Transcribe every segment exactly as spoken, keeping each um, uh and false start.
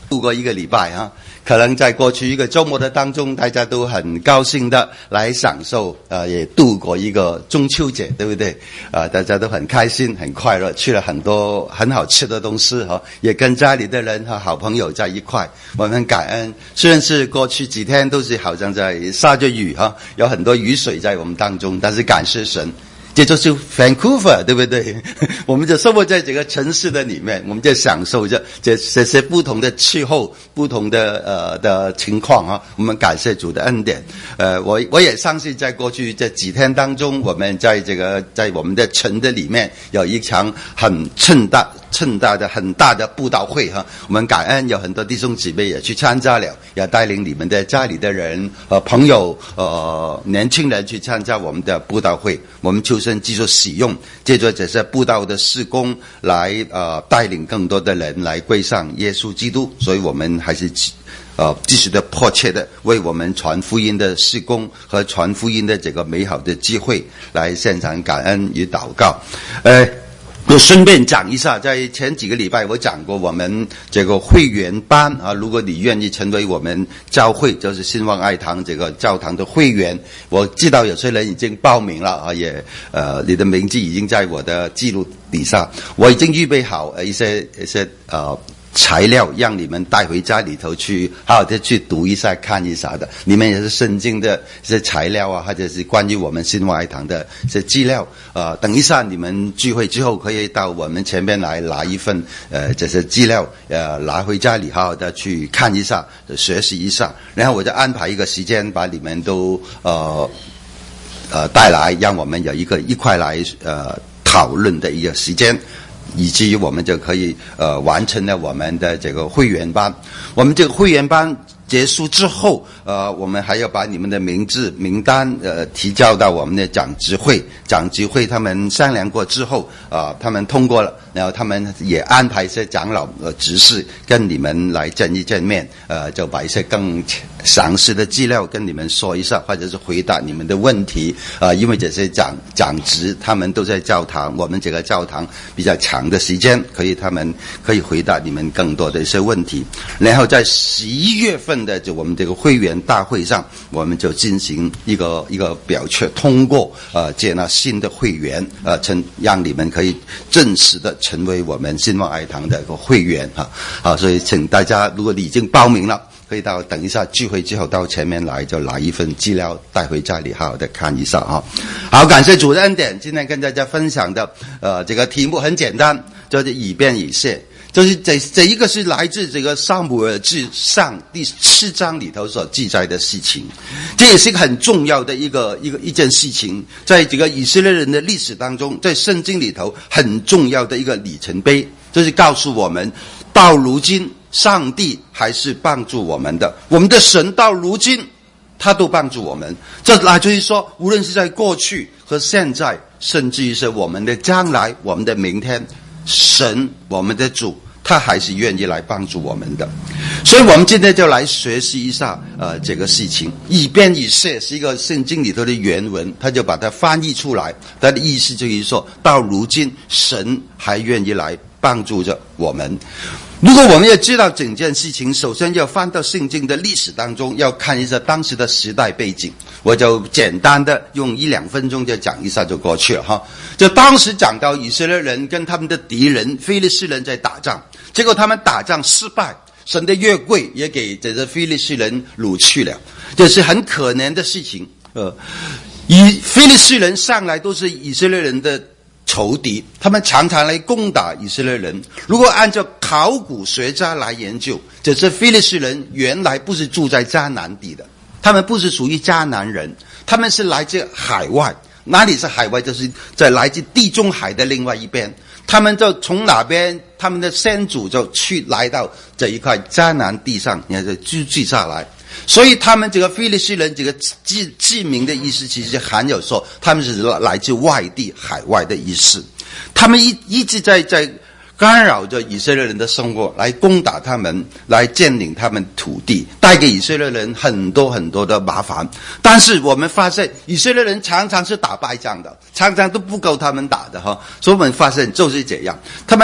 度过一个礼拜哈，可能在过去一个周末的当中，大家都很高兴的来享受，呃，也度过一个中秋节，对不对？啊、呃，大家都很开心、很快乐，去了很多很好吃的东西哈，也跟家里的人和好朋友在一块，我们感恩。虽然是过去几天都是好像在下着雨哈，有很多雨水在我们当中，但是感谢神。这就是 Vancouver， 对不对？我们就生活在这个城市的里面，我们就享受着这这些不同的气候、不同的呃的情况啊。我们感谢主的恩典。呃，我我也相信，在过去这几天当中，我们在这个在我们的城的里面有一场很盛大、盛大的很大的布道会哈。我们感恩有很多弟兄姊妹也去参加了，也带领你们的家里的人和朋友、呃年轻人去参加我们的布道会。我们求神继续使用，借着这些布道的事工来呃带领更多的人来归向耶稣基督，所以我们还是呃继续的迫切的为我们传福音的事工和传福音的这个美好的机会来献上感恩与祷告。呃我顺便讲一下，在前几个礼拜我讲过我们这个会员班啊，如果你愿意成为我们教会就是兴旺爱堂这个教堂的会员，我知道有些人已经报名了啊，也呃你的名字已经在我的记录底下，我已经预备好一些一些呃材料让你们带回家里头去好好的去读一下看一下的，里面也是圣经的一些材料啊，或者是关于我们兴旺爱堂的一些资料，呃等一下你们聚会之后可以到我们前面来拿一份呃这些资料，呃拿回家里好好的去看一下学习一下，然后我就安排一个时间把你们都呃呃带来，让我们有一个一块来呃讨论的一个时间，以至于我们就可以呃完成了我们的这个会员班。我们这个会员班结束之后，呃，我们还要把你们的名字名单呃提交到我们的长执会，长执会他们商量过之后，啊、呃，他们通过了，然后他们也安排一些长老呃执事跟你们来见一见面，呃，就把一些更详细的资料跟你们说一下，或者是回答你们的问题，啊、呃，因为这些长长执他们都在教堂，我们这个教堂比较长的时间，可以他们可以回答你们更多的一些问题，然后在十一月份的就我们这个会员大会上，我们就进行一个一个表决通过，呃，接纳新的会员，呃，成让你们可以正式的成为我们兴旺爱堂的一个会员哈，啊，所以请大家，如果你已经报名了，可以到等一下聚会之后到前面来，就拿一份资料带回家里好好的看一下哈。好，感谢主的恩典，今天跟大家分享的呃这个题目很简单，就是以便以谢。就是这这一个是来自这个撒母耳记上第七章里头所记载的事情，这也是一个很重要的一个一个一件事情，在这个以色列人的历史当中，在圣经里头很重要的一个里程碑，就是告诉我们，到如今上帝还是帮助我们的，我们的神到如今他都帮助我们。这来自于说，无论是在过去和现在，甚至于是我们的将来，我们的明天，神我们的主他还是愿意来帮助我们的。所以我们今天就来学习一下呃这个事情。以便以谢是一个圣经里头的原文，他就把它翻译出来，它的意思就是说，到如今神还愿意来帮助着我们。如果我们要知道整件事情，首先要翻到圣经的历史当中，要看一下当时的时代背景。我就简单的用一两分钟就讲一下就过去了哈。就当时讲到以色列人跟他们的敌人非利士人在打仗，结果他们打仗失败，神的约柜也给这个非利士人掳去了，这是很可怜的事情。呃，以非利士人上来都是以色列人的仇敌，他们常常来攻打以色列人。如果按照考古学家来研究，这些非利士人原来不是住在迦南地的，他们不是属于迦南人，他们是来自海外。哪里是海外？就是在来自地中海的另外一边。他们就从哪边，他们的先祖就去来到这一块迦南地上，然后就居住下来。所以他们这个非利士人这个记记名的意思，其实含有说他们是来自外地海外的意思。他们一一直在在干扰着以色列人的生活，来攻打他们，来占领他们土地，带给以色列人很多很多的麻烦。但是我们发现以色列人常常是打败仗的，常常都不够他们打的哈。所以我们发现就是这样，他们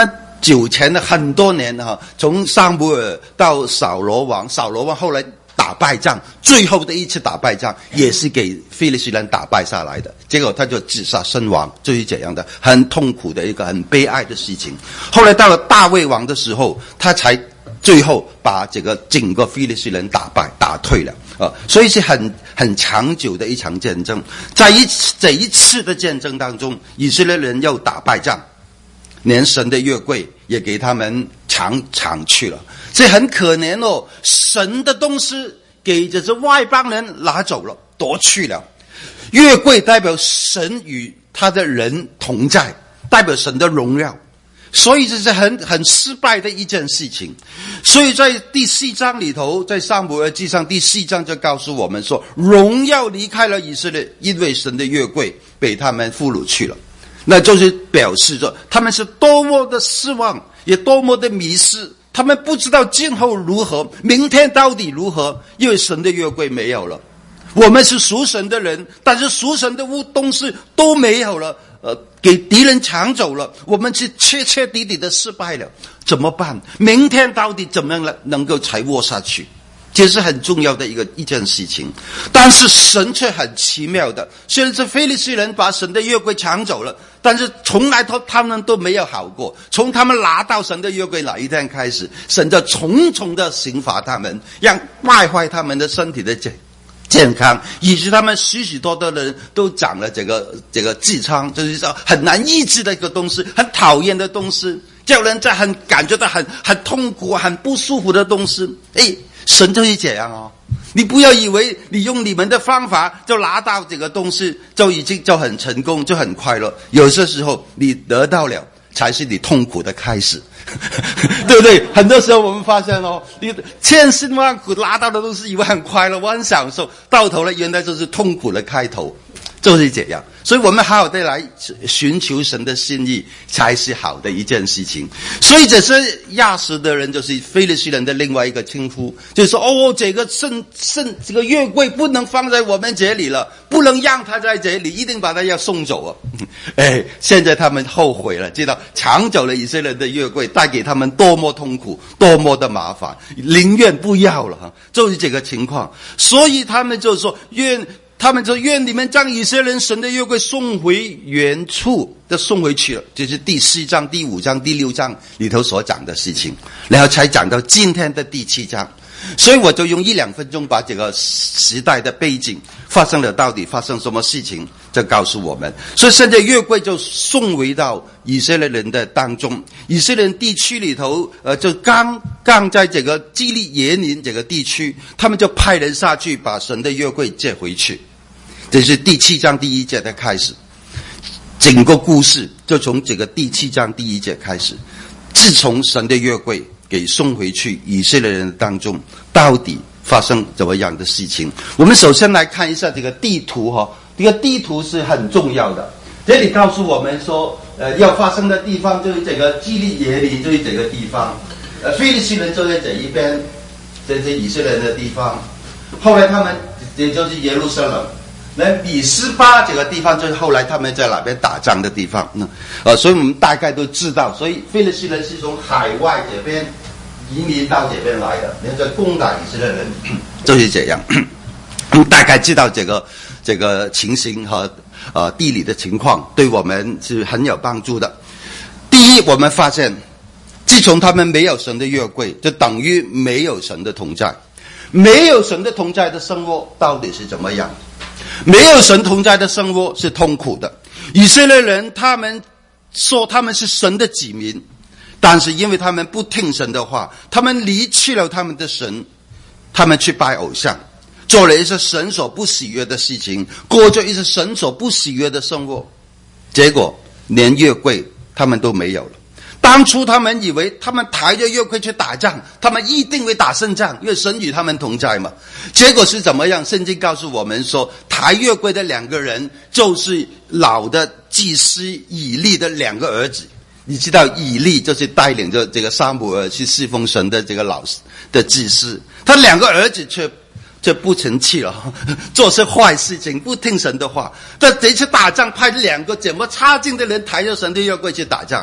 久前的很多年哈，从撒母耳到扫罗王，扫罗王后来打败仗，最后的一次打败仗也是给非利士人打败下来的，结果他就自杀身亡，就是这样的很痛苦的一个很悲哀的事情。后来到了大卫王的时候，他才最后把这个整个非利士人打败打退了啊，所以是很很长久的一场战争。在一这一次的战争当中，以色列人又打败仗，连神的约柜也给他们抢抢去了，这很可怜哦。神的东西给这些外邦人拿走了，夺去了。约柜代表神与他的人同在，代表神的荣耀，所以这是很很失败的一件事情。所以在第四章里头，在撒母耳记上第四章就告诉我们说，荣耀离开了以色列，因为神的约柜被他们俘虏去了。那就是表示着他们是多么的失望，也多么的迷失，他们不知道今后如何，明天到底如何，因为神的约柜没有了。我们是属神的人，但是属神的东西都没有了，呃，给敌人抢走了，我们是彻彻底底的失败了，怎么办？明天到底怎么样能够才活下去？这是很重要的一个一件事情。但是神却很奇妙的，虽然是非利士人把神的约柜抢走了，但是从来都他们都没有好过。从他们拿到神的约柜那一天开始，神就重重的刑罚他们，让败坏他们的身体的健健康，以致他们许许多多的人都长了这个这个痔疮，就是说很难抑制的一个东西，很讨厌的东西，叫人在很感觉到很很痛苦、很不舒服的东西。诶，神就是这样哦，你不要以为你用你们的方法就拿到这个东西就已经就很成功，就很快乐。有些时候你得到了，才是你痛苦的开始。对不对？很多时候我们发现哦，你千辛万苦拿到的东西以为很快乐，我很享受，到头了原来就是痛苦的开头，就是这样。所以我们好好的来寻求神的心意，才是好的一件事情。所以这是亚实的人，就是非利士人的另外一个称呼，就是说哦，这个圣圣这个约柜不能放在我们这里了，不能让他在这里，一定把他要送走啊！哎，现在他们后悔了，知道抢走了以色列人的约柜，带给他们多么痛苦，多么的麻烦，宁愿不要了哈，就是这个情况。所以他们就说愿。他们说愿你们将以色列人神的约柜送回原处，就送回去了。这是第四章、第五章、第六章里头所讲的事情，然后才讲到今天的第七章。所以我就用一两分钟把这个时代的背景发生了到底发生什么事情就告诉我们。所以现在约柜就送回到以色列人的当中，以色列人地区里头呃，就刚刚在这个基利耶林这个地区，他们就派人下去把神的约柜接回去。这是第七章第一节的开始，整个故事就从这个第七章第一节开始。自从神的约柜给送回去以色列人当中，到底发生怎么样的事情？我们首先来看一下这个地图哈，这个地图是很重要的。这里告诉我们说，呃，要发生的地方就是这个基利耶林，就是这个地方。呃，非利士人就在这一边，这是以色列人的地方。后来他们也就是耶路撒冷。那米斯巴这个地方就是后来他们在哪边打仗的地方，嗯，呃，所以我们大概都知道，所以非利士人是从海外这边移民到这边来的，然后攻打以色列人，就是这样。我们大概知道这个这个情形和呃地理的情况，对我们是很有帮助的。第一，我们发现，自从他们没有神的约柜，就等于没有神的同在。没有神的同在的生活到底是怎么样？没有神同在的生活是痛苦的。以色列人他们说他们是神的子民，但是因为他们不听神的话，他们离弃了他们的神，他们去拜偶像，做了一些神所不喜悦的事情，过着一些神所不喜悦的生活，结果连约柜他们都没有了。当初他们以为他们抬着约柜去打仗，他们一定会打胜仗，因为神与他们同在嘛。结果是怎么样？圣经告诉我们说，抬约柜的两个人就是老的祭司以利的两个儿子。你知道以利就是带领着这个撒母耳去侍奉神的这个老的祭司，他两个儿子却却不成器了，做些坏事情，不听神的话。但这次打仗派两个怎么差劲的人抬着神的约柜去打仗，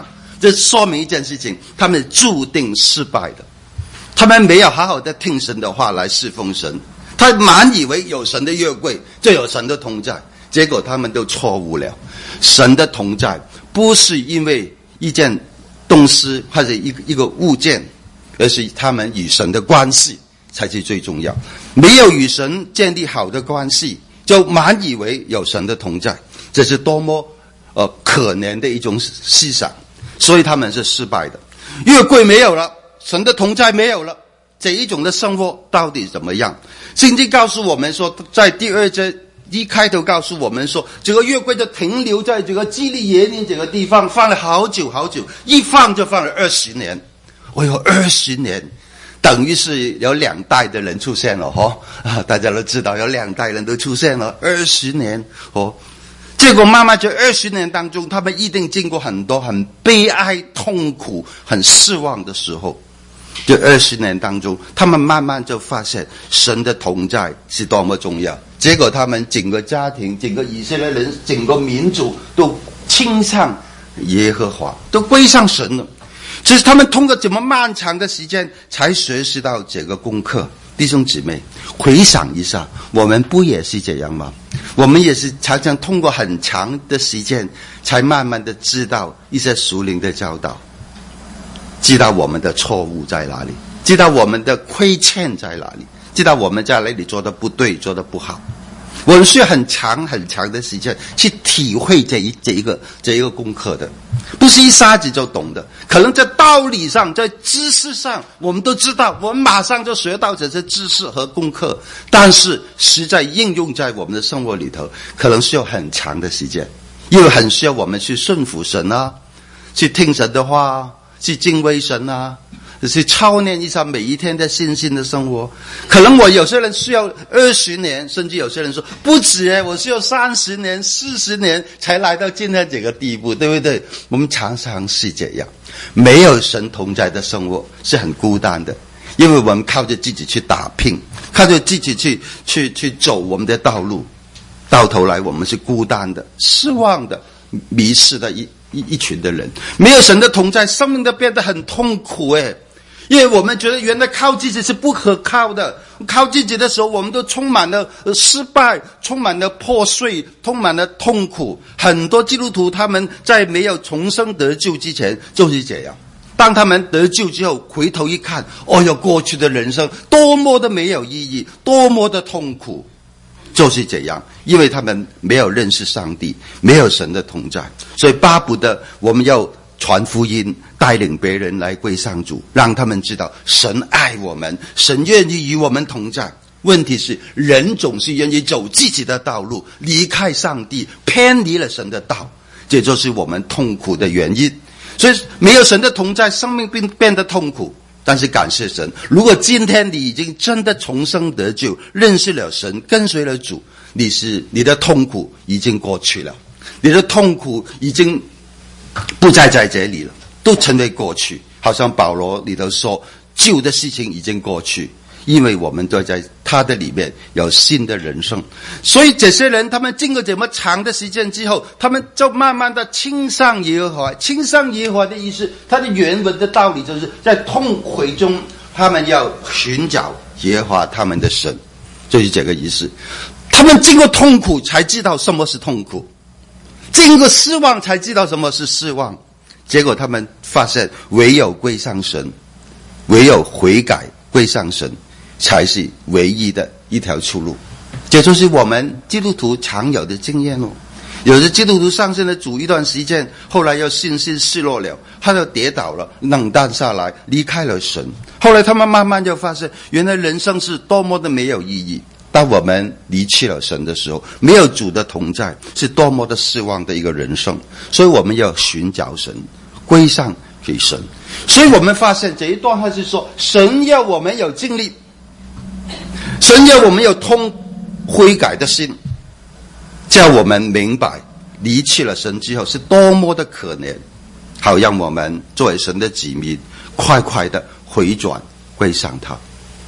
这说明一件事情，他们注定失败的。他们没有好好的听神的话来侍奉神，他满以为有神的约柜就有神的同在，结果他们都错误了。神的同在不是因为一件东西或者一个一个物件，而是他们与神的关系才是最重要。没有与神建立好的关系，就满以为有神的同在，这是多么呃可怜的一种思想。所以他们是失败的。约柜没有了，神的同在没有了，这一种的生活到底怎么样？圣经告诉我们说，在第二节一开头告诉我们说，这个约柜就停留在这个基利耶林这个地方，放了好久好久，一放就放了二十年。哦哟，二十年，等于是有两代的人出现了哈、哦啊！大家都知道，有两代人都出现了，二十年哦。结果慢慢这二十年当中，他们一定经过很多很悲哀、痛苦、很失望的时候。这二十年当中，他们慢慢就发现神的同在是多么重要。结果他们整个家庭、整个以色列人、整个民族都倾向耶和华，都归向神了。只是他们通过这么漫长的时间才学习到这个功课。弟兄姊妹，回想一下，我们不也是这样吗？我们也是常常通过很长的时间才慢慢的知道一些属灵的教导，知道我们的错误在哪里，知道我们的亏欠在哪里，知道我们在哪里做的不对，做的不好。我们需要很长很长的时间去体会这一这一个这一个功课的，不是一下子就懂的。可能在道理上，在知识上，我们都知道，我们马上就学到这些知识和功课，但是实在应用在我们的生活里头，可能需要很长的时间，又很需要我们去顺服神啊，去听神的话，去敬畏神啊，去操练一下每一天的信心的生活。可能我有些人需要二十年，甚至有些人说不止耶，我需要三十年、四十年才来到今天这个地步，对不对？我们常常是这样，没有神同在的生活是很孤单的，因为我们靠着自己去打拼，靠着自己去去去走我们的道路，到头来我们是孤单的、失望的、迷失的一一一群的人。没有神的同在，生命都变得很痛苦诶。因为我们觉得原来靠自己是不可靠的，靠自己的时候我们都充满了失败，充满了破碎，充满了痛苦。很多基督徒他们在没有重生得救之前就是这样，当他们得救之后回头一看，哦哟，过去的人生多么的没有意义，多么的痛苦，就是这样。因为他们没有认识上帝，没有神的同在，所以巴不得我们要传福音，带领别人来归向主，让他们知道神爱我们，神愿意与我们同在。问题是人总是愿意走自己的道路，离开上帝，偏离了神的道，这就是我们痛苦的原因。所以没有神的同在，生命变变得痛苦。但是感谢神，如果今天你已经真的重生得救，认识了神，跟随了主，你是你的痛苦已经过去了，你的痛苦已经不再在这里了，都成为过去。好像保罗里头说，旧的事情已经过去，因为我们都在他的里面有新的人生。所以这些人他们经过这么长的时间之后，他们就慢慢的倾向耶和华。倾向耶和华的意思，他的原文的道理就是在痛悔中，他们要寻找耶和华他们的神，就是这个意思。他们经过痛苦才知道什么是痛苦，经过失望才知道什么是失望。结果他们发现唯有归向神，唯有悔改归向神，才是唯一的一条出路。这就是我们基督徒常有的经验哦。有的基督徒上信了主一段时间，后来又信心失落了，他就跌倒了，冷淡下来，离开了神。后来他们慢慢就发现，原来人生是多么的没有意义。当我们离弃了神的时候，没有主的同在，是多么的失望的一个人生。所以我们要寻找神，归向给神。所以我们发现这一段话是说，神要我们有经历，神要我们有通悔改的心，叫我们明白离弃了神之后是多么的可怜，好让我们作为神的子民快快的回转归向他。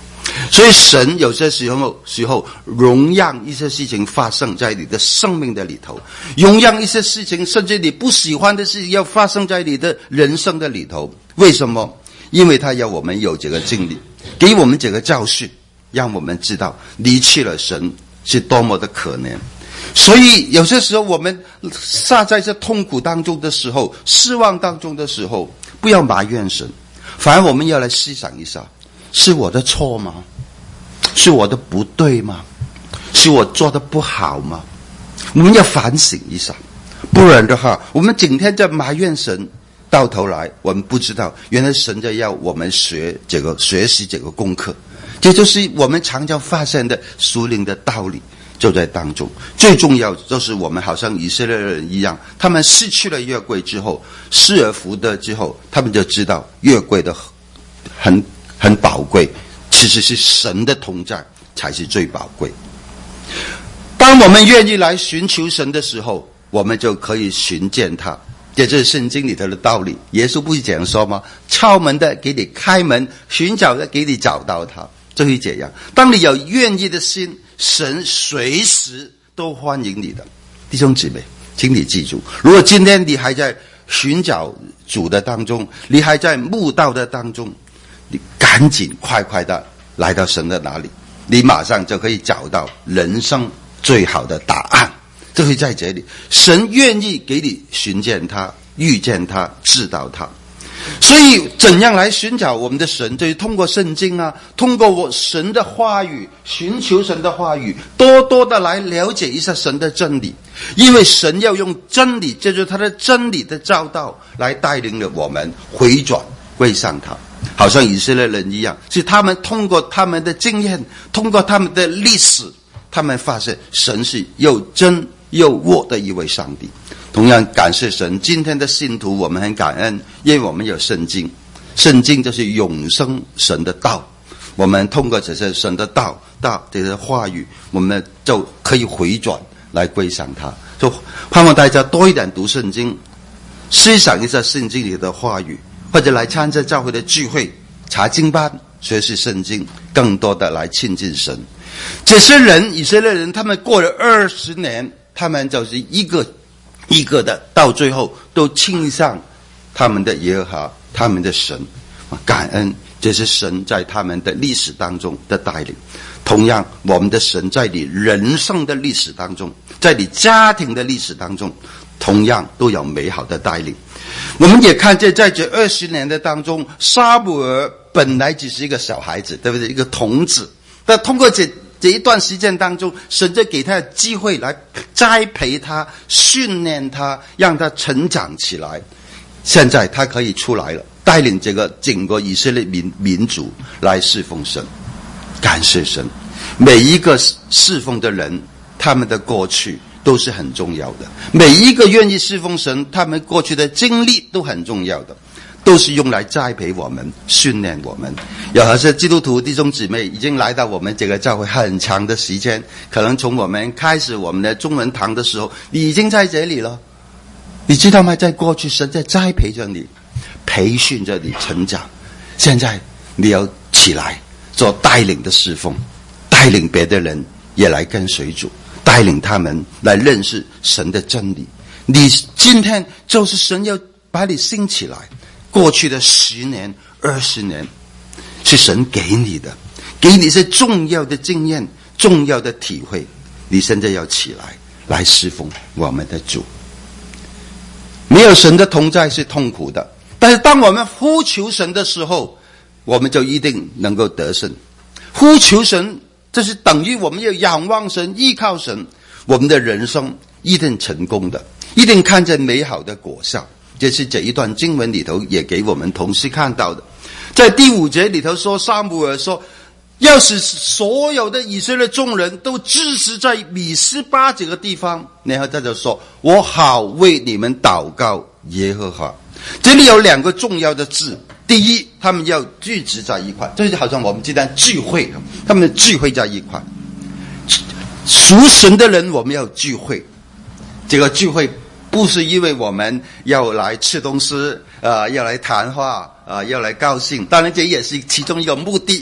所以神有些时候时候容让一些事情发生在你的生命的里头，容让一些事情甚至你不喜欢的事情要发生在你的人生的里头。为什么？因为他要我们有这个经历，给我们这个教训，让我们知道离弃了神是多么的可怜。所以有些时候我们撒在这痛苦当中的时候，失望当中的时候，不要埋怨神，反而我们要来思想一下，是我的错吗？是我的不对吗？是我做的不好吗？我们要反省一下，不然的话我们整天在埋怨神，到头来我们不知道原来神在要我们学这个学习这个功课。这就是我们常常发现的属灵的道理就在当中。最重要就是我们好像以色列人一样，他们失去了约柜之后，失而复得之后，他们就知道约柜的很很宝贵，其实是神的同在才是最宝贵。当我们愿意来寻求神的时候，我们就可以寻见他。这就是圣经里头的道理。耶稣不是这样说吗？敲门的给你开门，寻找的给你找到他。就是这样，当你有愿意的心，神随时都欢迎你的。弟兄姊妹，请你记住，如果今天你还在寻找主的当中，你还在慕道的当中，你赶紧快快的来到神的那里，你马上就可以找到人生最好的答案，就会在这里。神愿意给你寻见他，遇见他，知道他。所以怎样来寻找我们的神，就是通过圣经啊，通过我神的话语，寻求神的话语，多多的来了解一下神的真理。因为神要用真理，这就是他的真理的教导，来带领了我们回转归向他。好像以色列人一样，是他们通过他们的经验，通过他们的历史，他们发现神是又真又活的一位上帝。同样感谢神，今天的信徒我们很感恩，因为我们有圣经，圣经就是永生神的道，我们通过这些神的道道这些话语，我们就可以回转来归向他。就盼望大家多一点读圣经，思想一下圣经里的话语，或者来参加教会的聚会、查经班，学习圣经，更多的来亲近神。这些人以色列人，他们过了二十年，他们就是一个一个的到最后都倾向他们的耶和华，他们的神，感恩这是神在他们的历史当中的带领。同样我们的神在你人生的历史当中，在你家庭的历史当中，同样都有美好的带领。我们也看见在这二十年的当中，撒母耳本来只是一个小孩子，对不对？一个童子，但通过这这一段时间当中，神就给他的机会来栽培他，训练他，让他成长起来。现在他可以出来了，带领这个整个以色列民民族来侍奉神。感谢神，每一个侍奉的人，他们的过去都是很重要的，每一个愿意侍奉神，他们过去的经历都很重要的，都是用来栽培我们，训练我们。有些基督徒弟兄姊妹已经来到我们这个教会很长的时间，可能从我们开始我们的中文堂的时候，你已经在这里了。你知道吗？在过去神在栽培着你，培训着你成长。现在你要起来做带领的侍奉，带领别的人也来跟随主，带领他们来认识神的真理。你今天就是神要把你兴起来。过去的十年二十年是神给你的，给你一些重要的经验，重要的体会。你现在要起来来侍奉我们的主。没有神的同在是痛苦的，但是当我们呼求神的时候，我们就一定能够得胜。呼求神，这是等于我们要仰望神，依靠神，我们的人生一定成功的，一定看见美好的果效。这是这一段经文里头也给我们同时看到的。在第五节里头说，撒母耳说，要使所有的以色列众人都支持在米斯巴这个地方，然后他就说，我好为你们祷告耶和华。这里有两个重要的字，第一，他们要聚集在一块，这就好像我们今天聚会，他们聚会在一块。属神的人我们要聚会，这个聚会不是因为我们要来吃东西，呃，要来谈话，呃，要来高兴，当然这也是其中一个目的。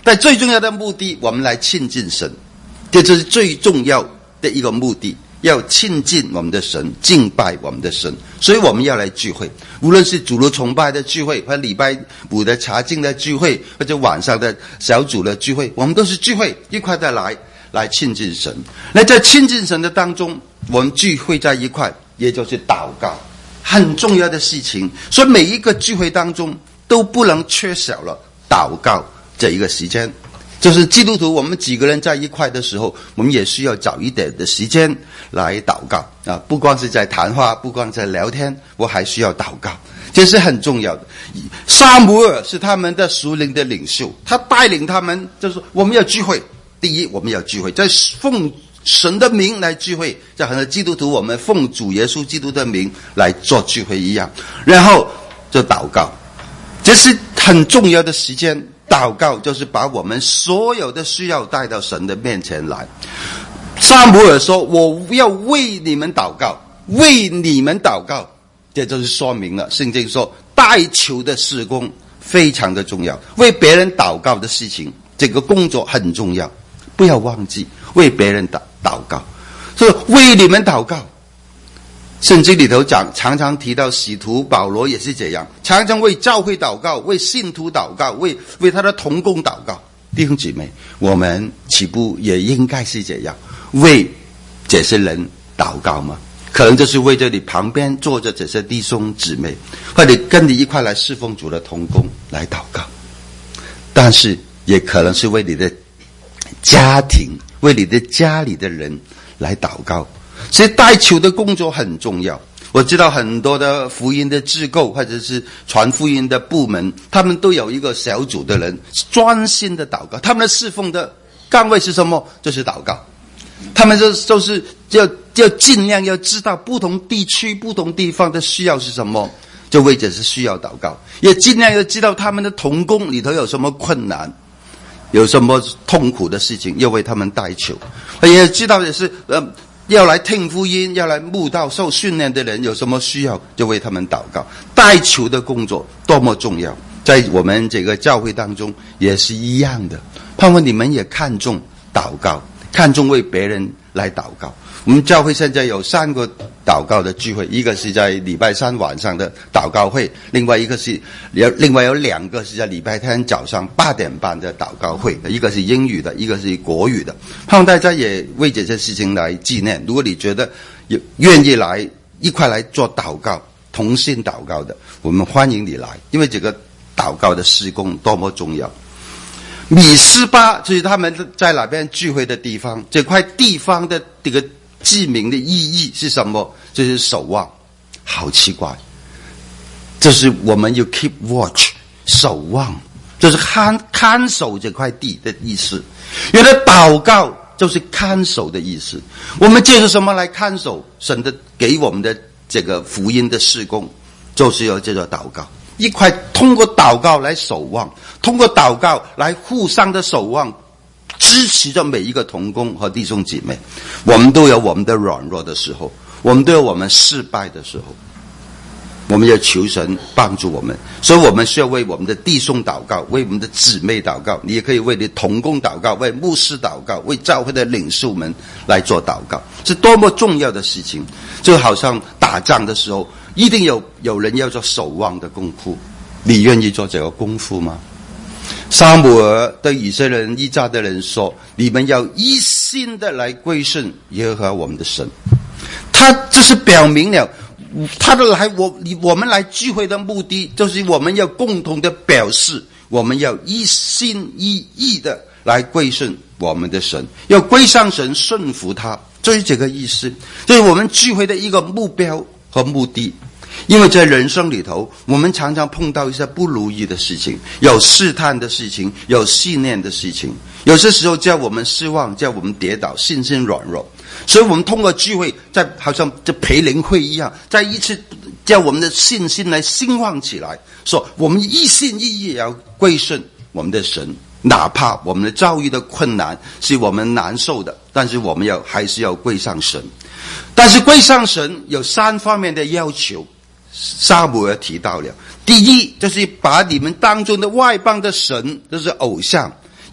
但最重要的目的，我们来亲近神，这就是最重要的一个目的，要亲近我们的神，敬拜我们的神。所以我们要来聚会，无论是主日崇拜的聚会，或礼拜五的查经的聚会，或者晚上的小组的聚会，我们都是聚会，一块的来来亲近神。那在亲近神的当中，我们聚会在一块，也就是祷告，很重要的事情。所以每一个聚会当中都不能缺少了祷告这一个时间。就是基督徒我们几个人在一块的时候，我们也需要找一点的时间来祷告啊！不光是在谈话，不光在聊天，我还需要祷告，这是很重要的。撒母耳是他们的属灵的领袖，他带领他们，就是说我们要聚会。第一，我们要聚会，在奉神的名来聚会，就好像基督徒我们奉主耶稣基督的名来做聚会一样。然后就祷告，这是很重要的时间。祷告就是把我们所有的需要带到神的面前来。撒母耳说，我要为你们祷告，为你们祷告，这就是说明了圣经说代求的事工非常的重要，为别人祷告的事情，这个工作很重要，不要忘记为别人祷祷告。所以为你们祷告，圣经里头讲，常常提到使徒保罗也是这样，常常为教会祷告，为信徒祷告，为为他的同工祷告。弟兄姊妹，我们岂不也应该是这样，为这些人祷告吗？可能就是为着你旁边坐着这些弟兄姊妹，或者跟你一块来侍奉主的同工来祷告。但是也可能是为你的家庭，为你的家里的人来祷告。所以代求的工作很重要。我知道很多的福音的机构或者是传福音的部门，他们都有一个小组的人专心的祷告，他们的侍奉的岗位是什么？就是祷告。他们就就是要要尽量要知道不同地区不同地方的需要是什么，就为这是需要祷告，也尽量要知道他们的同工里头有什么困难，有什么痛苦的事情，要为他们代求。也知道也是呃要来听福音，要来慕道受训练的人有什么需要，就为他们祷告。代求的工作多么重要，在我们这个教会当中也是一样的。盼望你们也看重祷告，看重为别人来祷告。我们教会现在有三个祷告的聚会，一个是在礼拜三晚上的祷告会，另外一个是有另外有两个是在礼拜天早上八点半的祷告会，一个是英语的，一个是国语的。盼望大家也为这些事情来纪念。如果你觉得有愿意来一块来做祷告，同心祷告的，我们欢迎你来，因为这个祷告的事工多么重要。米斯巴就是他们在那边聚会的地方，这块地方的这个记名的意义是什么？就是守望。好奇怪，就是我们要 keep watch 守望，就是看看守这块地的意思。原来祷告就是看守的意思。我们借着什么来看守神的给我们的这个福音的事工？就是要借着祷告，一块通过祷告来守望，通过祷告来互相的守望，支持着每一个同工和弟兄姐妹。我们都有我们的软弱的时候，我们都有我们失败的时候，我们要求神帮助我们。所以我们需要为我们的弟兄祷告，为我们的姊妹祷告，你也可以为你同工祷告，为牧师祷告，为教会的领袖们来做祷告，是多么重要的事情。就好像打仗的时候，一定有有人要做守望的功夫，你愿意做这个功夫吗？撒母耳对以色列人一家的人说，你们要一心的来归顺耶和华我们的神。他这是表明了他的来我我们来聚会的目的，就是我们要共同的表示，我们要一心一意的来归顺我们的神，要归向神，顺服他，就是这个意思。这是我们聚会的一个目标和目的。因为在人生里头，我们常常碰到一些不如意的事情，有试探的事情，有信念的事情，有些时候叫我们失望，叫我们跌倒，信心软弱。所以我们通过聚会，在好像这培灵会一样，在一次叫我们的信心来兴旺起来，说我们一心一意要归顺我们的神，哪怕我们的遭遇的困难是我们难受的，但是我们要还是要归上神。但是归上神有三方面的要求，撒母耳提到了。第一，就是把你们当中的外邦的神，就是偶像，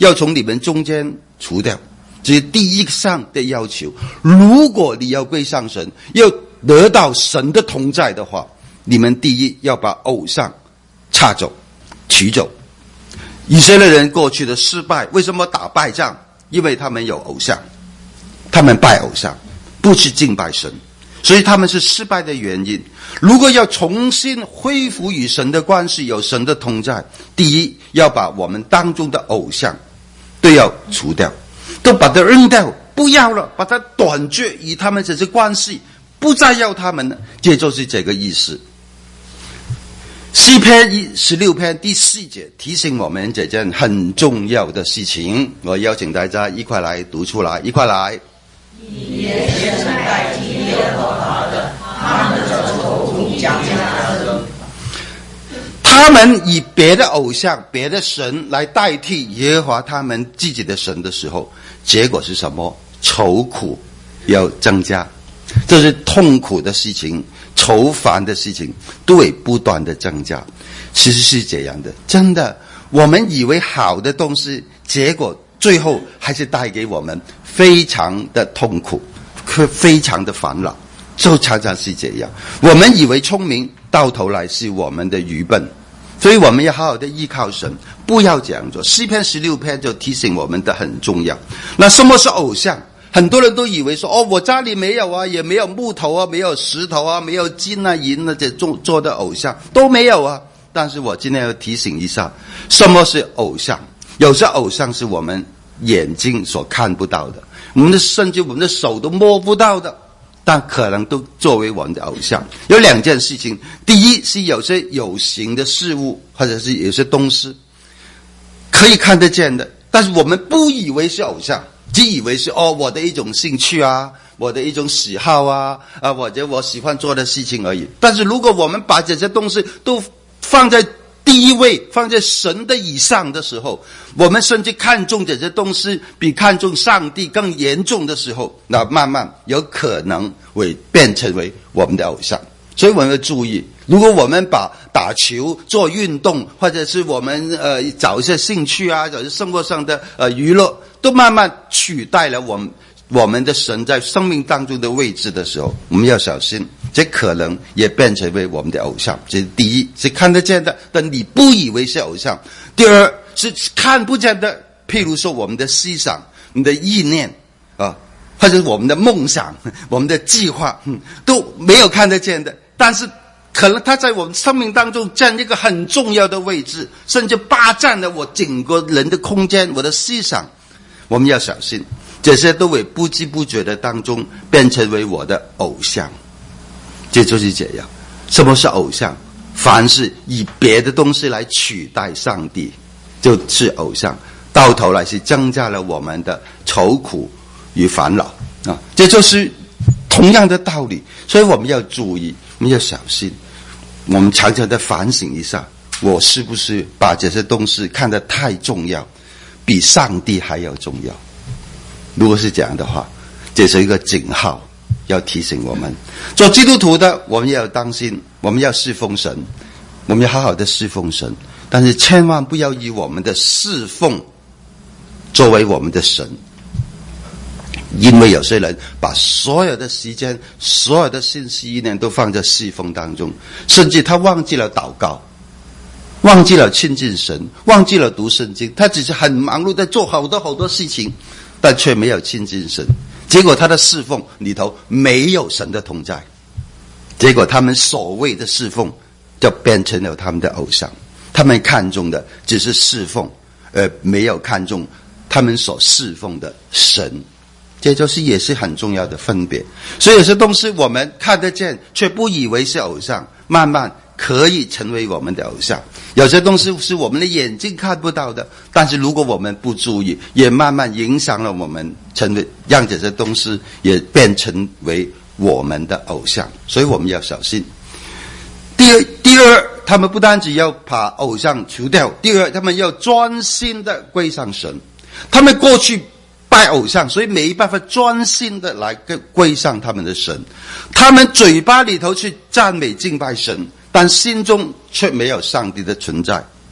要从你们中间除掉。这是第一项的要求。如果你要归向神，要得到神的同在的话，你们第一要把偶像叉走取走。以色列人过去的失败，为什么打败仗？因为他们有偶像，他们拜偶像，不去敬拜神，所以他们是失败的原因。如果要重新恢复与神的关系，有神的同在，第一要把我们当中的偶像都要除掉，都把它扔掉，不要了，把它断绝与他们这些关系，不再要他们了。这就是这个意思。诗篇十六篇第四节提醒我们这件很重要的事情，我邀请大家一块来读出来，一块来。 以别神代替耶和华的，他们的仇敌将加增。 他们以别的偶像、别的神来代替耶和华他们自己的神的时候，结果是什么？愁苦要增加，这是痛苦的事情，愁烦的事情都会不断的增加。其实是这样的，真的，我们以为好的东西，结果最后还是带给我们非常的痛苦，非常的烦恼，就常常是这样。我们以为聪明，到头来是我们的愚笨。所以我们要好好的依靠神，不要这样做。诗篇十六篇就提醒我们的很重要。那什么是偶像？很多人都以为说，哦，我家里没有啊，也没有木头啊，没有石头啊，没有金啊银啊，这做做的偶像都没有啊。但是我今天要提醒一下，什么是偶像？有些偶像是我们眼睛所看不到的，我们的甚至我们的手都摸不到的，但可能都作为我们的偶像。有两件事情，第一是有些有形的事物，或者是有些东西可以看得见的，但是我们不以为是偶像，只以为是哦我的一种兴趣啊，我的一种喜好啊，啊或者我喜欢做的事情而已。但是如果我们把这些东西都放在第一位，放在神的以上的时候，我们甚至看重这些东西比看重上帝更严重的时候，那慢慢有可能会变成为我们的偶像。所以我们要注意，如果我们把打球、做运动，或者是我们呃找一些兴趣啊，找一些生活上的呃娱乐，都慢慢取代了我们我们的神在生命当中的位置的时候，我们要小心，这可能也变成为我们的偶像。这是第一，是看得见的，但你不以为是偶像。第二是看不见的，譬如说我们的思想、我们的意念啊，或者是我们的梦想、我们的计划，嗯，都没有看得见的，但是可能它在我们生命当中占一个很重要的位置，甚至霸占了我整个人的空间、我的思想。我们要小心，这些都会不知不觉的当中变成为我的偶像。这就是这样。什么是偶像？凡是以别的东西来取代上帝，就是偶像，到头来是增加了我们的愁苦与烦恼啊！这就是同样的道理。所以我们要注意，我们要小心，我们常常的反省一下，我是不是把这些东西看得太重要，比上帝还要重要？如果是这样的话，这是一个警号，要提醒我们做基督徒的，我们要当心，我们要侍奉神，我们要好好的侍奉神，但是千万不要以我们的侍奉作为我们的神。因为有些人把所有的时间、所有的信息意念都放在侍奉当中，甚至他忘记了祷告，忘记了亲近神，忘记了读圣经，他只是很忙碌在做好多好多事情，但却没有亲近神。结果他的侍奉里头没有神的同在，结果他们所谓的侍奉就变成了他们的偶像。他们看重的只是侍奉，而没有看重他们所侍奉的神。这就是也是很重要的分别。所以有些东西我们看得见却不以为是偶像，慢慢可以成为我们的偶像。有些东西是我们的眼睛看不到的，但是如果我们不注意，也慢慢影响了我们，成为让这些东西也变成为我们的偶像。所以我们要小心。第二，第二，他们不单只要把偶像除掉，第二，他们要专心的归向神。他们过去拜偶像，所以没办法专心的来归向他们的神。他们嘴巴里头去赞美敬拜神，但心中却没有上帝的存在。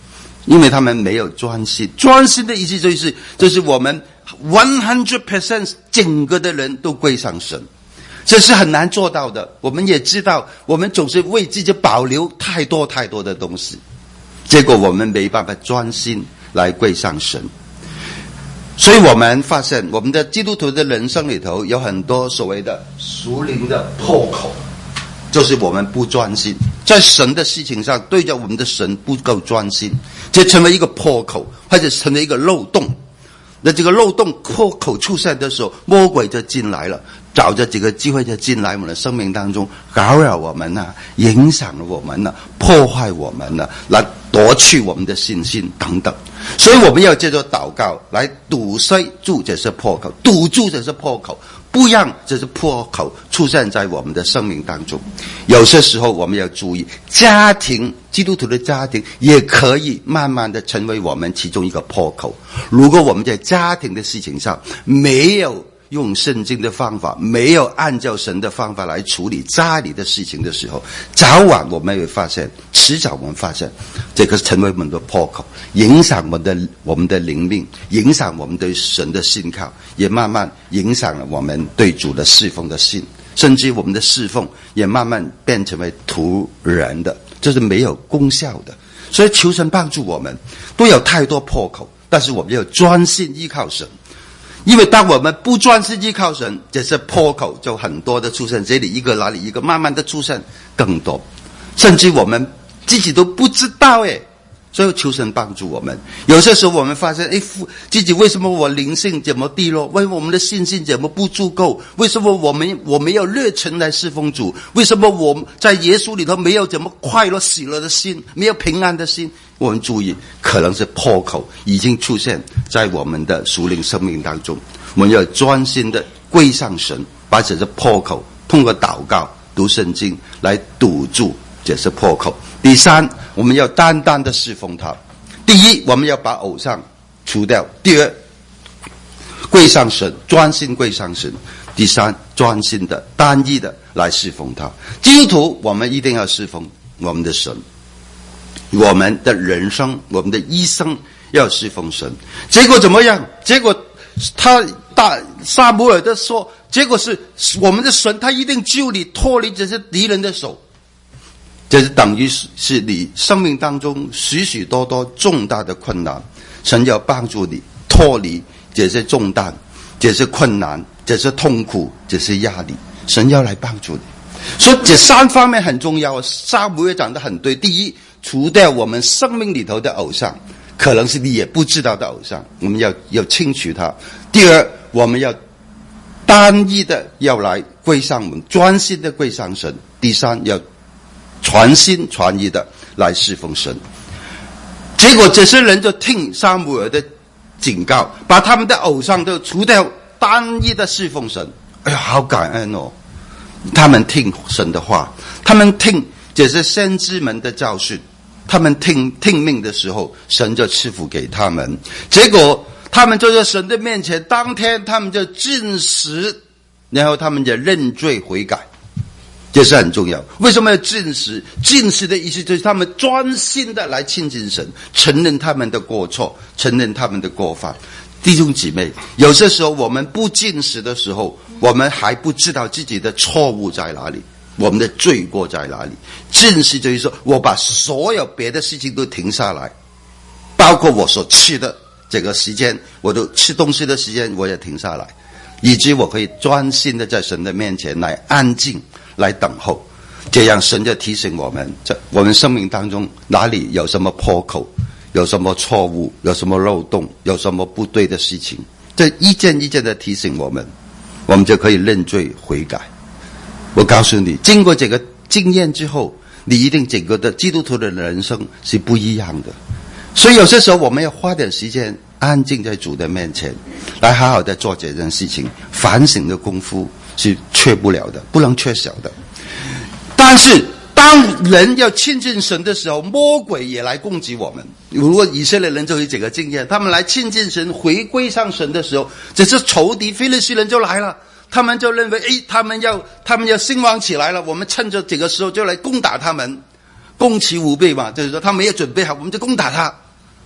因为他们没有专心。专心的意思就是，就是我们百分之百整个的人都归向神，这是很难做到的。我们也知道，我们总是为自己保留太多太多的东西，结果我们没办法专心来归向神。所以我们发现，我们的基督徒的人生里头有很多所谓的属灵的破口，就是我们不专心，在神的事情上对着我们的神不够专心，这成为一个破口，或者成为一个漏洞。那这个漏洞破口出现的时候，魔鬼就进来了，找着这个机会就进来我们的生命当中，扰扰我们啊，影响了我们啊，破坏我们啊，来夺去我们的信心等等。所以我们要借着祷告来堵塞住这些破口，堵住这些破口，不让这些破口出现在我们的生命当中。有些时候我们要注意，家庭，基督徒的家庭也可以慢慢的成为我们其中一个破口。如果我们在家庭的事情上没有用圣经的方法，没有按照神的方法来处理家里的事情的时候，早晚我们会发现，迟早我们发现这个成为我们的破口，影响我们的我们的灵命，影响我们对神的信靠，也慢慢影响了我们对主的侍奉的信，甚至我们的侍奉也慢慢变成为徒然的，这是没有功效的。所以求神帮助我们，都有太多破口，但是我们要专心依靠神。因为当我们不专心依靠神，这些破口就很多的出现，这里一个那里一个，慢慢的出现更多，甚至我们自己都不知道诶。所以求神帮助我们。有些时候我们发现，诶，自己为什么我灵性怎么低落？为什么我们的信心怎么不足够？为什么我们我没有热忱来侍奉主？为什么我在耶稣里头没有怎么快乐喜乐的心，没有平安的心？我们注意，可能是破口已经出现在我们的属灵生命当中。我们要专心的归向神，把这些破口通过祷告、读圣经来堵住这些破口。第三，我们要单单的侍奉他。第一，我们要把偶像除掉；第二，归向神，专心归向神；第三，专心的、单一的来侍奉他。基督徒，我们一定要侍奉我们的神。我们的人生，我们的一生要侍奉神。结果怎么样？结果他大撒母耳的说，结果是我们的神，他一定救你脱离这些敌人的手。这是等于是你生命当中许许多多重大的困难，神要帮助你脱离这些重担、这些困难、这些痛苦、这些压力，神要来帮助你。所以这三方面很重要。撒母耳讲得很对。第一，除掉我们生命里头的偶像，可能是你也不知道的偶像，我们要要清除它。第二，我们要单一的要来归向我们，专心的归向神。第三，要全心全意的来侍奉神。结果这些人就听撒母耳的警告，把他们的偶像都除掉，单一的侍奉神。哎呀，好感恩哦！他们听神的话，他们听这些先知们的教训，他们听听命的时候，神就赐福给他们。结果他们就在神的面前，当天他们就禁食，然后他们就认罪悔改。这是很重要。为什么要禁食？禁食的意思就是他们专心的来亲近神，承认他们的过错，承认他们的过犯。弟兄姊妹，有些时候我们不禁食的时候，我们还不知道自己的错误在哪里，我们的罪过在哪里。禁食就是说，我把所有别的事情都停下来，包括我所吃的这个时间，我都吃东西的时间我也停下来，以致我可以专心的在神的面前来安静来等候。这样神就提醒我们，在我们生命当中哪里有什么破口，有什么错误，有什么漏洞，有什么不对的事情，这一件一件的提醒我们，我们就可以认罪悔改。我告诉你，经过这个经验之后，你一定整个的基督徒的人生是不一样的。所以有些时候我们要花点时间安静在主的面前，来好好的做这件事情。反省的功夫是缺不了的，不能缺少的。但是当人要亲近神的时候，魔鬼也来攻击我们。如果以色列人就有这个经验，他们来亲近神回归上神的时候，这是仇敌非利士人就来了，他们就认为诶，他们要他们要兴旺起来了，我们趁着这个时候就来攻打他们，攻其无备嘛，就是说他没有准备好，我们就攻打他。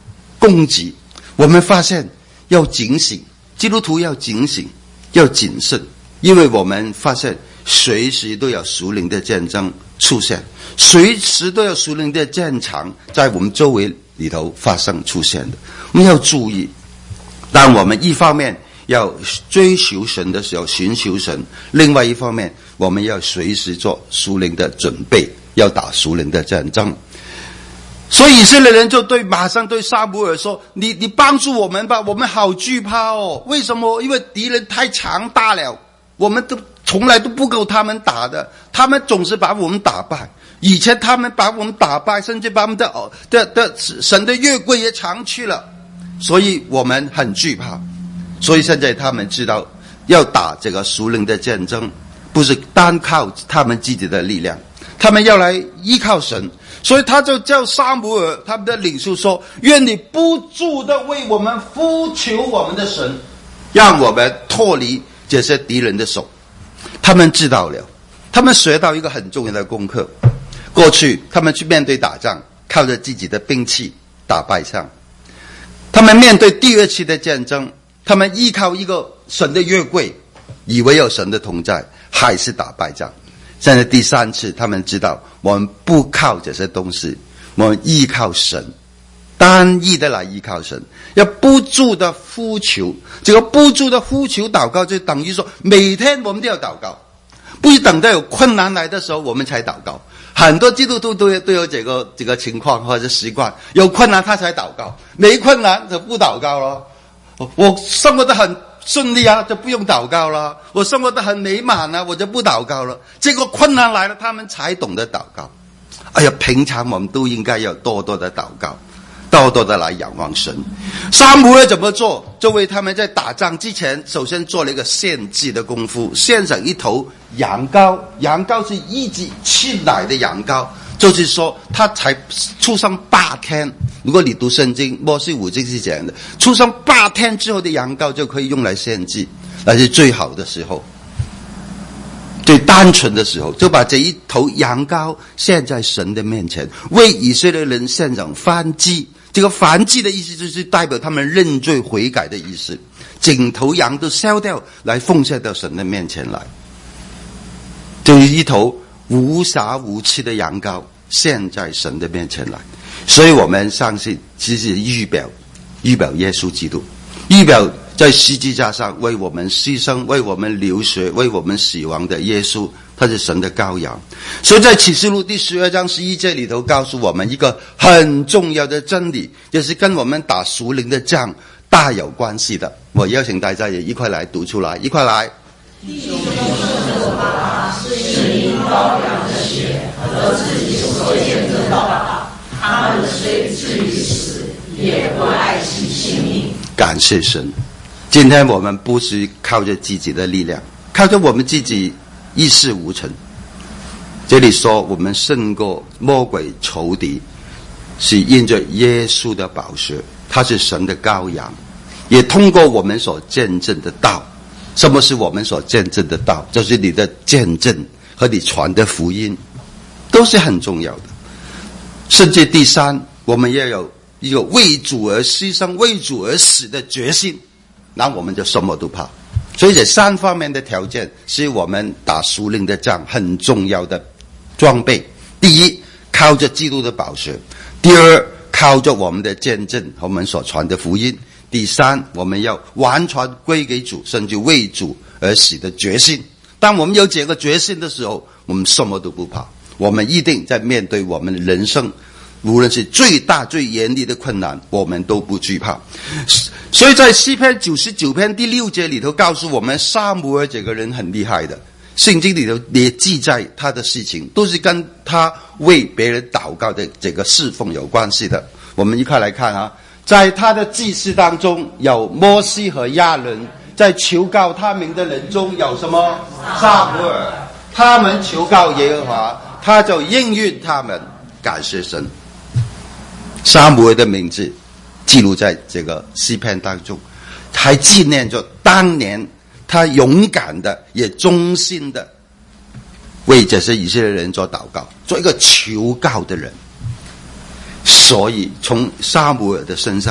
攻击，我们发现要警醒，基督徒要警醒，要谨慎，因为我们发现随时都有属灵的战争出现，随时都有属灵的战场在我们周围里头发生出现的，我们要注意。当我们一方面要追求神的时候，寻求神，另外一方面我们要随时做属灵的准备，要打属灵的战争。所以以色列人就对马上对撒母耳说，你你帮助我们吧，我们好惧怕哦。为什么？因为敌人太强大了，我们都从来都不够他们打的，他们总是把我们打败。以前他们把我们打败，甚至把我们的的的神的约柜也藏去了，所以我们很惧怕。所以现在他们知道要打这个属灵的战争，不是单靠他们自己的力量，他们要来依靠神。所以他就叫撒母耳他们的领袖说，愿你不住的为我们呼求我们的神，让我们脱离这些敌人的手。他们知道了，他们学到一个很重要的功课。过去他们去面对打仗，靠着自己的兵器打败仗，他们面对第二次的战争，他们依靠一个神的约柜，以为有神的同在，还是打败仗。现在第三次他们知道，我们不靠这些东西，我们依靠神，单一的来依靠神，要不住的呼求。这个不住的呼求祷告，就等于说每天我们都要祷告，不是等到有困难来的时候我们才祷告。很多基督徒都有都有这个这个情况或者习惯，有困难他才祷告，没困难就不祷告了。我生活得很顺利啊，就不用祷告了。我生活得很美满啊，我就不祷告了。结果困难来了，他们才懂得祷告。哎呀，平常我们都应该要多多的祷告，多多的来仰望神。撒母耳怎么做？就为他们在打仗之前，首先做了一个献祭的功夫，献上一头羊羔，羊羔是一直吃奶的羊羔，就是说他才出生八天。如果你读圣经，摩西五经是这样的，出生八天之后的羊羔就可以用来献祭，那是最好的时候，最单纯的时候，就把这一头羊羔献在神的面前，为以色列人献上燔祭。这个燔祭的意思就是代表他们认罪悔改的意思，整头羊都烧掉，来奉献到神的面前来，就是一头无瑕无疵的羊羔献在神的面前来。所以我们相信其实预表预表耶稣基督，预表在十字架上为我们牺牲，为我们流血，为我们死亡的耶稣，他是神的羔羊。所以在启示录第十二章十一节里头告诉我们一个很重要的真理，就是跟我们打属灵的仗大有关系的。我邀请大家也一块来读出来，一块来。弟兄们啊，是因羔羊的血和自己所见证的道，他们虽至于死，也不爱惜性命。感谢神，今天我们不是靠着自己的力量，靠着我们自己一事无成。这里说我们胜过魔鬼仇敌，是因着耶稣的宝血，他是神的羔羊，也通过我们所见证的道。什么是我们所见证的道？就是你的见证和你传的福音，都是很重要的。甚至第三，我们要有一个为主而牺牲、为主而死的决心，那我们就什么都怕。所以这三方面的条件是我们打属灵的仗很重要的装备。第一，靠着基督的宝血；第二，靠着我们的见证和我们所传的福音；第三，我们要完全归给主，甚至为主而死的决心。当我们有这个决心的时候，我们什么都不怕。我们一定在面对我们的人生，无论是最大最严厉的困难，我们都不惧怕。所以在诗篇九十九篇第六节里头告诉我们，撒母耳这个人很厉害的，圣经里头也记载他的事情，都是跟他为别人祷告的这个侍奉有关系的。我们一块来看啊，在他的祭司当中有摩西和亚伦，在求告他名的人中有什么？撒母耳，他们求告耶和华，他就应允他们。感谢神，撒母耳的名字记录在这个诗篇当中，还纪念着当年他勇敢的也忠心的为这些以色列人做祷告，做一个求告的人。所以从撒母耳的身上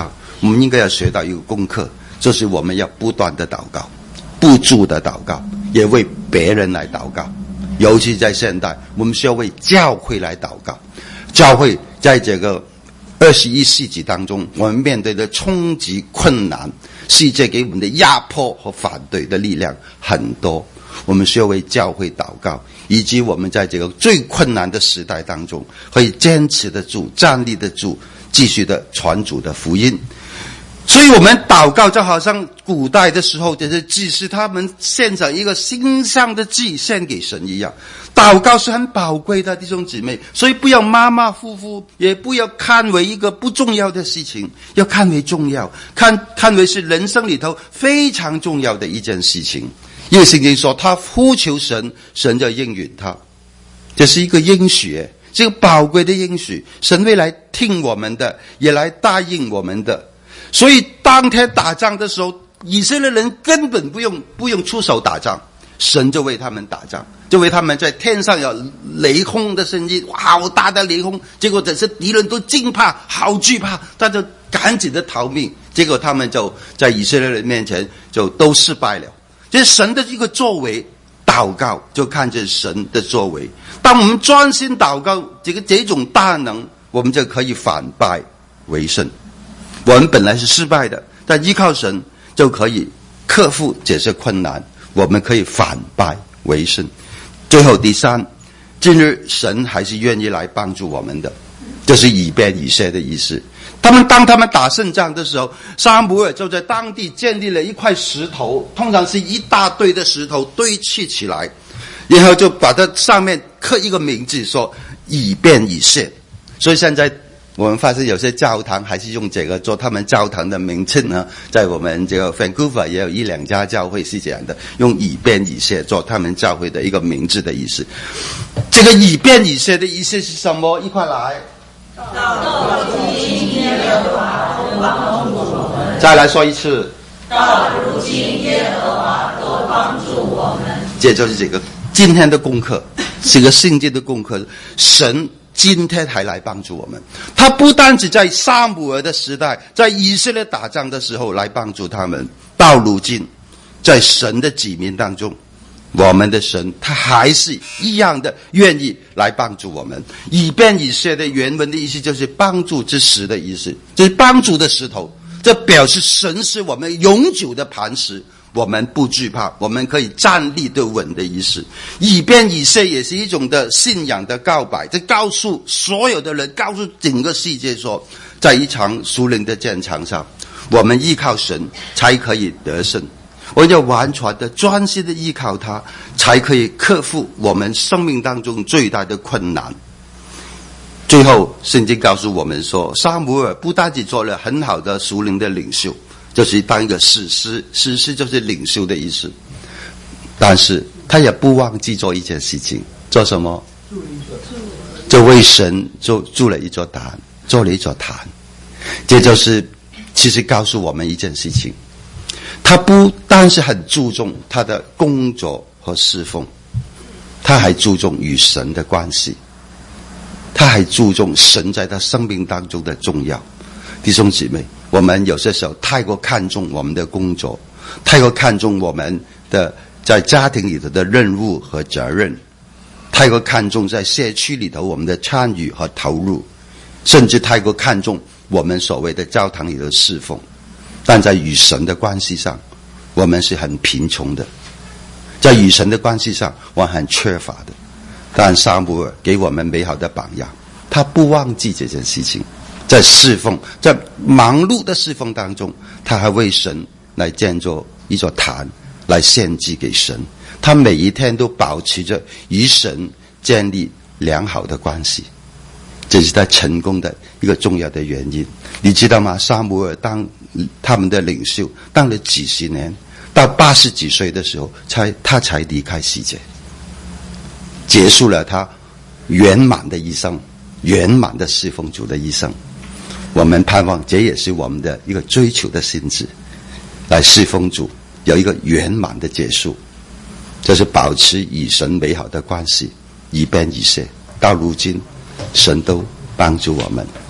我们应该要学到一个功课，就是我们要不断的祷告，不住的祷告，也为别人来祷告。尤其在现代，我们需要为教会来祷告。教会在这个二十一世纪当中，我们面对的冲击困难，世界给我们的压迫和反对的力量很多，我们需要为教会祷告，以及我们在这个最困难的时代当中可以坚持得住，站立得住，继续的传主的福音。所以我们祷告就好像古代的时候，就是祭司他们献上一个馨香的祭献给神一样。祷告是很宝贵的，弟兄姊妹，所以不要马马虎虎，也不要看为一个不重要的事情，要看为重要，看看为是人生里头非常重要的一件事情。因为圣经说他呼求神，神就应允他，这是一个应许，这个宝贵的应许，神会来听我们的，也来答应我们的。所以当天打仗的时候，以色列人根本不用不用出手打仗，神就为他们打仗，就为他们在天上有雷轰的声音，哇，好大的雷轰，结果整些敌人都惊怕，好惧怕，他就赶紧的逃命，结果他们就在以色列人面前就都失败了。这是神的一个作为，祷告就看见神的作为。当我们专心祷告，这个这种大能，我们就可以反败为胜。我们本来是失败的，但依靠神就可以克服这些困难，我们可以反败为胜。最后第三，今日神还是愿意来帮助我们的，这是以便以谢的意思。他们当他们打胜仗的时候，撒母耳就在当地建立了一块石头，通常是一大堆的石头堆砌起来，然后就把它上面刻一个名字，说以便以谢。所以现在我们发现有些教堂还是用这个做他们教堂的名称呢，在我们这个 Vancouver 也有一两家教会是这样的，用以便以谢做他们教会的一个名字的意思。这个以便以谢的意思是什么？一块来。 到如今耶和华都帮助我们。 再来说一次。 到如今耶和华都帮助我们。 这就是这个今天的功课，是个圣经的功课。神今天还来帮助我们，他不单只在撒母耳的时代，在以色列打仗的时候来帮助他们，到如今在神的子民当中，我们的神他还是一样的愿意来帮助我们。以便以谢的原文的意思就是帮助之石的意思，就是帮助的石头，这表示神是我们永久的磐石，我们不惧怕，我们可以站立得稳的意思。以便以谢也是一种的信仰的告白，这告诉所有的人，告诉整个世界说，在一场属灵的战场上，我们依靠神才可以得胜，我们要完全的专心的依靠他，才可以克服我们生命当中最大的困难。最后圣经告诉我们说，撒母耳不单只做了很好的属灵的领袖，就是当一个士师，士师就是领袖的意思，但是他也不忘记做一件事情，做什么？就为神做筑了一座坛，做了一座坛。这就是其实告诉我们一件事情，他不单是很注重他的工作和侍奉，他还注重与神的关系，他还注重神在他生命当中的重要。弟兄姊妹，我们有些时候太过看重我们的工作，太过看重我们的在家庭里头的任务和责任，太过看重在社区里头我们的参与和投入，甚至太过看重我们所谓的教堂里的侍奉，但在与神的关系上，我们是很贫穷的，在与神的关系上我们很缺乏的。但撒母耳给我们美好的榜样，他不忘记这件事情，在侍奉，在忙碌的侍奉当中，他还为神来建造一座坛，来献祭给神。他每一天都保持着与神建立良好的关系，这是他成功的一个重要的原因。你知道吗？撒母耳当他们的领袖当了几十年，到八十几岁的时候才他才离开世界，结束了他圆满的一生，圆满的侍奉主的一生。我们盼望这也是我们的一个追求的心志，来侍奉主有一个圆满的结束，就是保持与神美好的关系，以便以谢。到如今神都帮助我们。